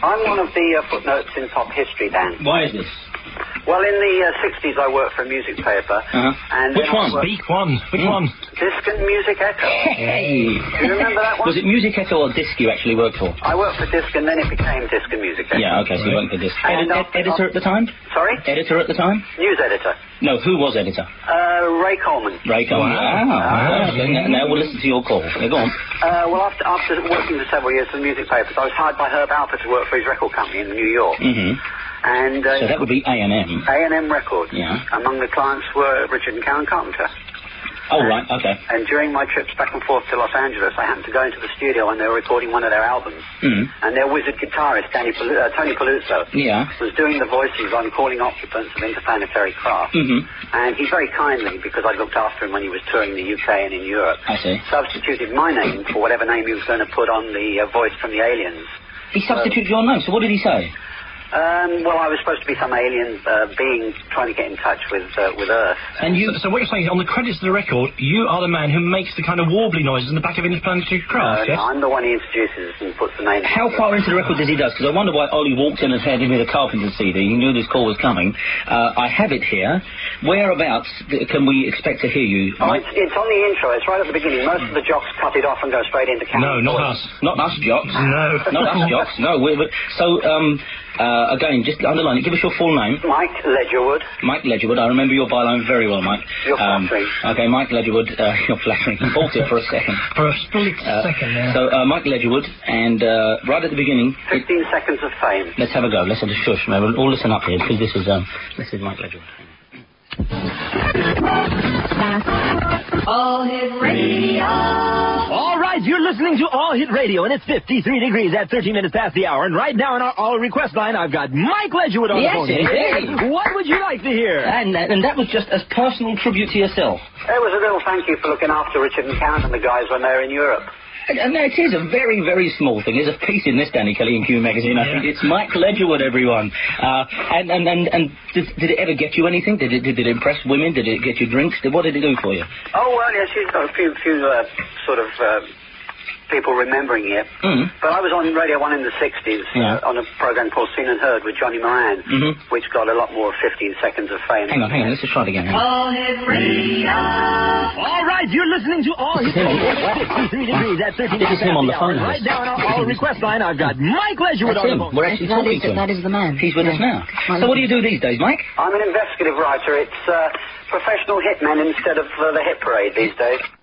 I'm one of the footnotes in pop history, Dan. Why is this? Well, in the 60s, I worked for a music paper. And which one? Speak one. Which one? Disc and Music Echo. Hey! Do you remember that one? Was it Music Echo or Disc you actually worked for? I worked for Disc, and then it became Disc and Music Echo. Yeah, okay, so you worked for Disc. Editor at the time? Sorry? Editor at the time? News editor. No, who was editor? Ray Coleman. Ray Coleman. Wow. Okay, now we'll listen to your call. Yeah, go on. Well, after working for several years for the music papers, I was hired by Herb Alpert to work for his record company in New York. And so that would be A&M. A&M Records. Yeah. Among the clients were Richard and Karen Carpenter. Oh, right, okay. And during my trips back and forth to Los Angeles, I happened to go into the studio when they were recording one of their albums. And their wizard guitarist, Tony Paluzzo, was doing the voices on Calling Occupants of Interplanetary Craft. And he very kindly, because I looked after him when he was touring the UK and in Europe, substituted my name for whatever name he was going to put on the voice from the aliens. He substituted your name, so what did he say? Well, I was supposed to be some alien being trying to get in touch with Earth. And you... So what you're saying, on the credits of the record, you are the man who makes the kind of warbly noises in the back of Interplanetary Craft, yes? I'm the one he introduces and puts the name... How far into the record does he do? Because I wonder why Ollie walked in and handed me the Carpenter CD. He knew this call was coming. I have it here. Whereabouts can we expect to hear you? Oh, it's on the intro. It's right at the beginning. Most of the jocks cut it off and go straight into camera. No, not us. Not us jocks. No. Not us jocks. No. Again, just underline it. Give us your full name. Mike Ledgerwood. Mike Ledgerwood. I remember your byline very well, Mike. You're flattering. Okay, Mike Ledgerwood. You're flattering. You bought it for a second. For a split second, yeah. So, Mike Ledgerwood, and right at the beginning... 15 seconds of fame. Let's have a go. Let's have a shush. We'll all listen up here, because this is Mike Ledgerwood. All Hit Radio. All right, you're listening to All Hit Radio, and it's 53 degrees at 13 minutes past the hour. And right now on our All Request line, I've got Mike Ledgerwood on the phone. Hey. What would you like to hear? And that was just a personal tribute to yourself. It was a little thank you for looking after Richard and Karen and the guys when they were in Europe. And it is a very, very small thing. There's a piece in this Danny Kelly and Q magazine. I think it's Mike Ledgerwood, everyone. And did it ever get you anything? Did it impress women? Did it get you drinks? What did it do for you? Oh, well, yes, you've got a few sort of people remembering it. But I was on Radio 1 in the 60s on a program called Seen and Heard with Johnny Moran, which got a lot more 15 seconds of fame. Hang on. Let's just try it again. All Hit Radio. All right, you're listening to All Hit Radio. 53 degrees at 13 This is him on the phone. Right now on our All Request line, I've got Mike Ledgerwood on the phone. We're actually talking to him. That is the man. He's with us now. So what do you do these days, Mike? I'm an investigative writer. It's professional hitmen instead of the hit parade these days.